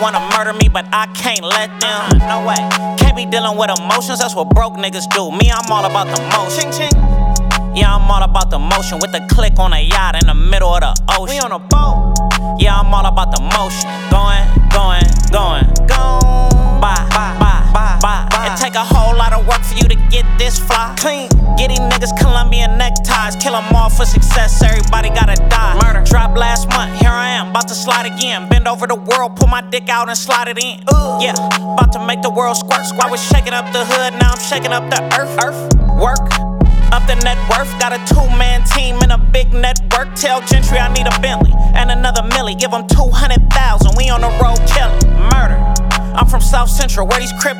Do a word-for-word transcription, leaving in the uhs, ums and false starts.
wanna murder me, but I can't let them. No way. Can't be dealing with emotions, that's what broke niggas do. Me, I'm all about the motion. Ching, ching. Yeah, I'm all about the motion. With the click on a yacht in the middle of the ocean. We on a boat. Yeah, I'm all about the motion. Going, going, going, gone. Bye, bye, bye, bye, bye. It take a whole lot of work for you to get this fly. Clean. Get these niggas Colombian neckties. Kill them all for success. Everybody gotta die. Murder. Dropped last month. Here I am. About to slide again. Bend over the world. Pull my dick out and slide it in. Ooh. Yeah. About to make the world squirt. I was shaking up the hood. Now I'm shaking up the earth. Earth. Work. Up the net worth, got a two-man team and a big network. Tell Gentry I need a Bentley and another milli. Give them two hundred thousand, we on the road killing. Murder, I'm from South Central, where these Crip